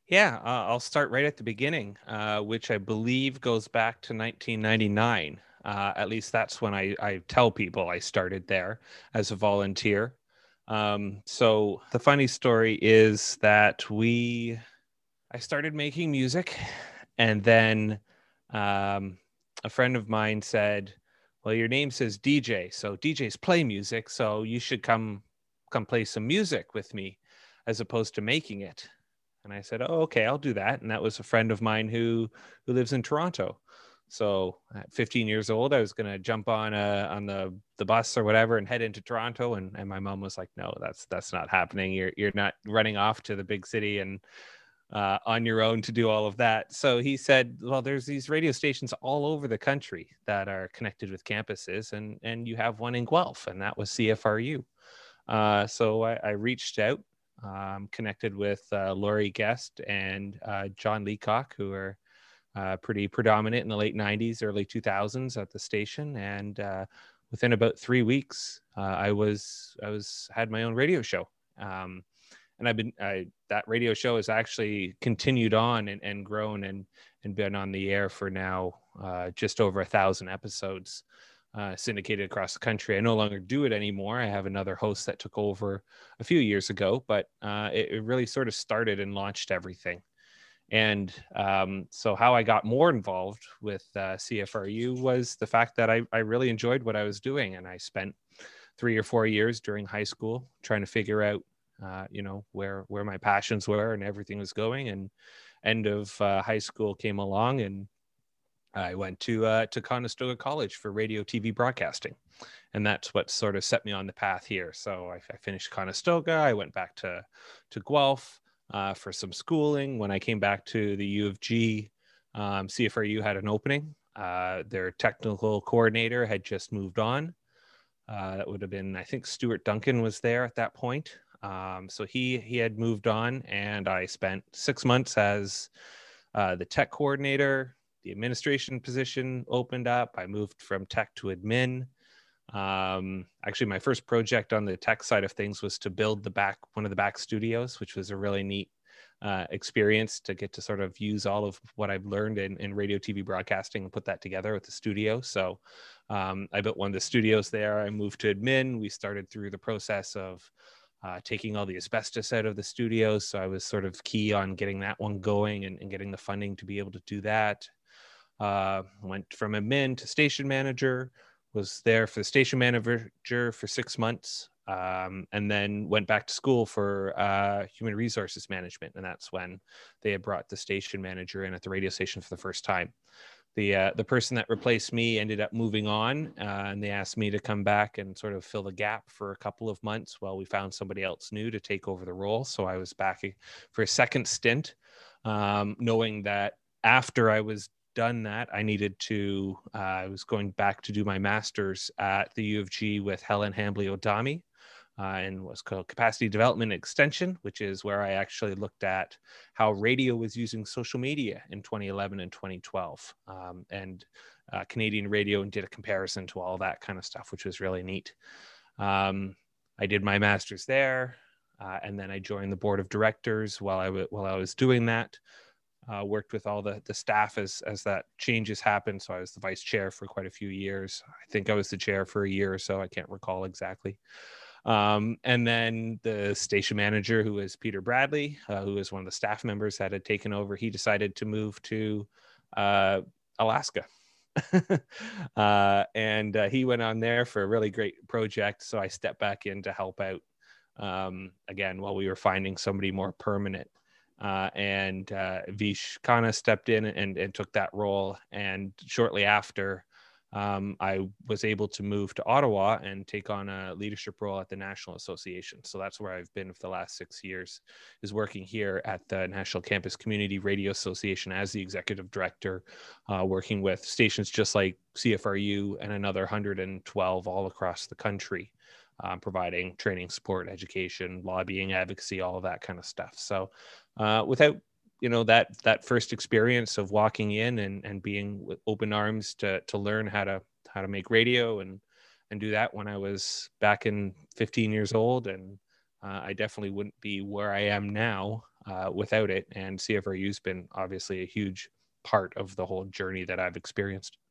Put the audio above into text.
Yeah, I'll start right at the beginning, which I believe goes back to 1999. At least that's when I tell people I started there as a volunteer. So the funny story is that I started making music, and then um, a friend of mine said, "Well, your name says DJ, so DJs play music, so you should come play some music with me, as opposed to making it." And I said, "Oh, okay, I'll do that." And that was a friend of mine who lives in Toronto. So at 15 years old, I was going to jump on the bus or whatever and head into Toronto. And my mom was like, "No, that's not happening. You're not running off to the big city and on your own to do all of that." So he said, "Well, there's these radio stations all over the country that are connected with campuses, and you have one in Guelph, and that was CFRU." So I reached out, connected with Laurie Guest and John Leacock, who are pretty predominant in the late 90s, early 2000s at the station. And within about 3 weeks, I was had my own radio show. And that radio show has actually continued on and grown and been on the air for now just over 1,000 episodes, syndicated across the country. I no longer do it anymore. I have another host that took over a few years ago, but it really sort of started and launched everything. And so how I got more involved with CFRU was the fact that I really enjoyed what I was doing. And I spent 3 or 4 years during high school trying to figure out, where my passions were and everything was going. And end of high school came along, and I went to Conestoga College for radio TV broadcasting. And that's what sort of set me on the path here. So I finished Conestoga. I went back to Guelph for some schooling. When I came back to the U of G, CFRU had an opening. Their technical coordinator had just moved on. That would have been, I think, Stuart Duncan was there at that point. So he had moved on, and I spent 6 months as the tech coordinator. The administration position opened up. I moved from tech to admin. Actually, my first project on the tech side of things was to build one of the back studios, which was a really neat experience to get to sort of use all of what I've learned in radio TV broadcasting and put that together with the studio. So I built one of the studios there. I moved to admin. We started through the process of taking all the asbestos out of the studios. So I was sort of key on getting that one going and getting the funding to be able to do that. Went from admin to station manager, was there for the station manager for 6 months, and then went back to school for human resources management. And that's when they had brought the station manager in at the radio station for the first time. The person that replaced me ended up moving on, and they asked me to come back and sort of fill the gap for a couple of months while we found somebody else new to take over the role. So I was back for a second stint, knowing that after I was done that, I was going back to do my master's at the U of G with Helen Hambley Odami, and what's called Capacity Development Extension, which is where I actually looked at how radio was using social media in 2011 and 2012, and Canadian radio, and did a comparison to all that kind of stuff, which was really neat. I did my master's there, and then I joined the board of directors while I was doing that. Worked with all the staff as that changes happened. So I was the vice chair for quite a few years. I think I was the chair for a year or so. I can't recall exactly. And then the station manager, who was Peter Bradley, who was one of the staff members that had taken over, he decided to move to Alaska. And he went on there for a really great project. So I stepped back in to help out again while we were finding somebody more permanent. And Vish Khanna stepped in and took that role. And shortly after, I was able to move to Ottawa and take on a leadership role at the National Association. So that's where I've been for the last 6 years, is working here at the National Campus Community Radio Association as the executive director, working with stations just like CFRU and another 112 all across the country. Providing training, support, education, lobbying, advocacy, all of that kind of stuff. So without that first experience of walking in and being with open arms to learn how to make radio and do that when I was back in 15 years old, and I definitely wouldn't be where I am now without it. And CFRU's been obviously a huge part of the whole journey that I've experienced.